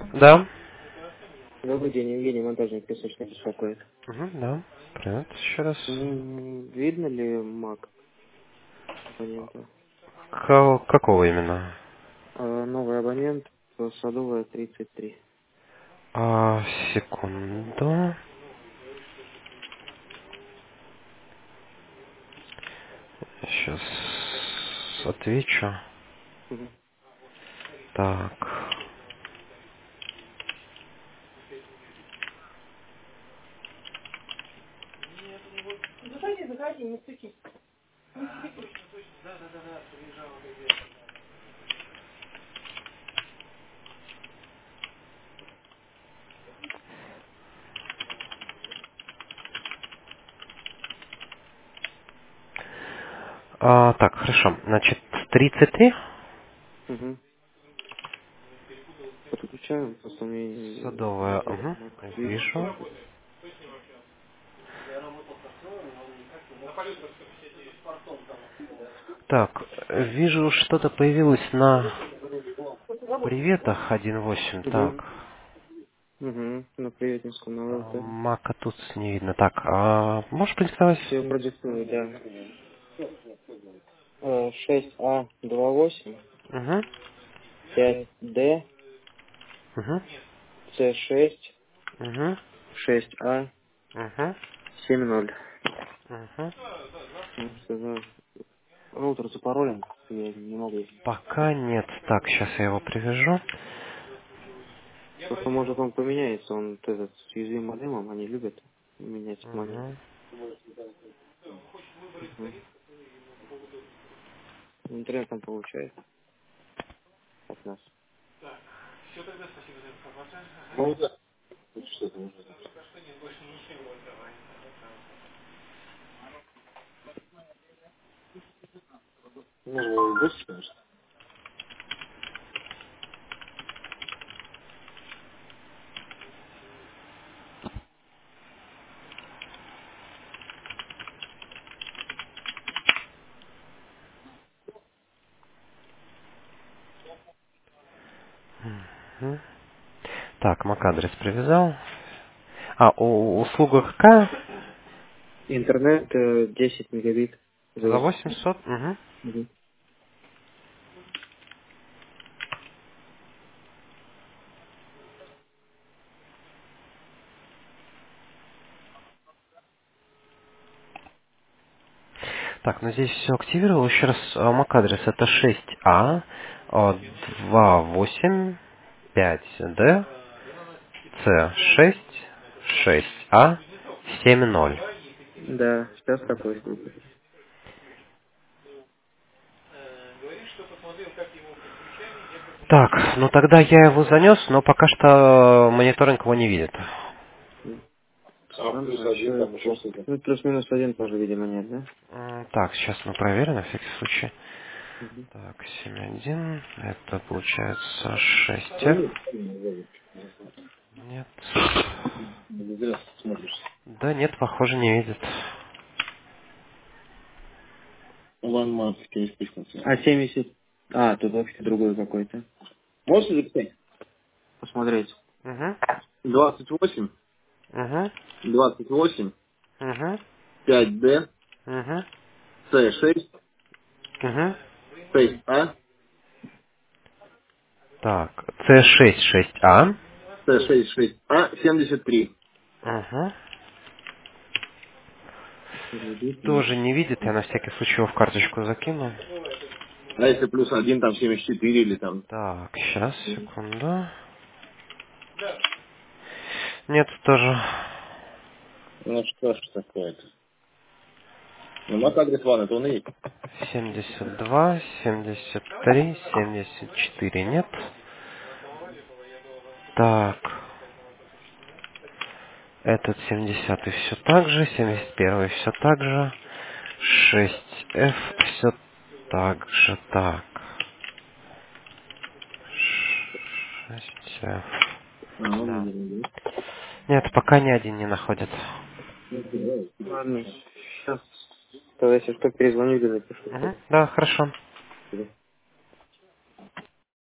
Да. Добрый день, Евгений, монтажник песочный беспокоит. Да. Привет еще раз. Видно ли МАК абонента? Какого именно? Новый абонент, Садовая, 33. Секунду. Сейчас отвечу. Мгм. Так. Так, хорошо. Значит, 33. Угу. Подключаем, просто мне Садовая. МАК видно. Вижу. Так, вижу, что-то появилось на приветах 1.8. Так. Угу. Угу. На Приветинском, на ВЛТ. Мака тут не видно. Так, можешь продиктовать? Все продиктую, да. 6А28, Угу. 5Д, Угу. С6, Угу. 6А, Угу. 7.0. Угу. Сказал, роутер запаролен, я не могу. Пока нет. Так, сейчас я его привяжу. Просто может он поменяется, он вот этот с уязвимым модемом, они любят менять модем. Угу. Угу. Интернет там получает от нас. Ну да. Что-то уже. Ну, больше, конечно. Мгм. Так, MAC-адрес привязал. Услуга какая? Интернет 10 мегабит за За 800. 800? Угу. Угу. Так, ну здесь все активировал. Еще раз MAC-адрес это 6А 285D C6 6А 70. Да, сейчас такой случай. Так, ну тогда я его занес, но пока что мониторинг его не видит. Плюс один там еще что-то. Ну, плюс-минус один тоже, видимо, нет, да? Так, сейчас мы проверим на всякий случай. Угу. Так, 7.1, это получается 6 Да f. нет, не знаю. Нет. Не зря смотришь. Да нет, похоже, не видит. Ванмарк, А 70. Тут вообще другой какой-то. Можете записать? Посмотреть. Угу, 28, угу, 28, угу, 5D, угу, C6, угу. 6А, Так, C66A. C6, 6А, 73. Угу. Видите? Тоже не видит, я на всякий случай его в карточку закину. А если плюс один, там 74 или там... Так, сейчас, секунду. Нет, тоже. Ну что ж такое-то? Ну, мой адрес ван, это он и есть. 72, 73, 74, нет. Так, этот 70 все так же, 71 все так же, 6F все так же, так. 6F. Он Да. видел, да? Нет, пока ни один не находит. Ладно, сейчас, тогда если что, перезвоню или напишу. Да, хорошо.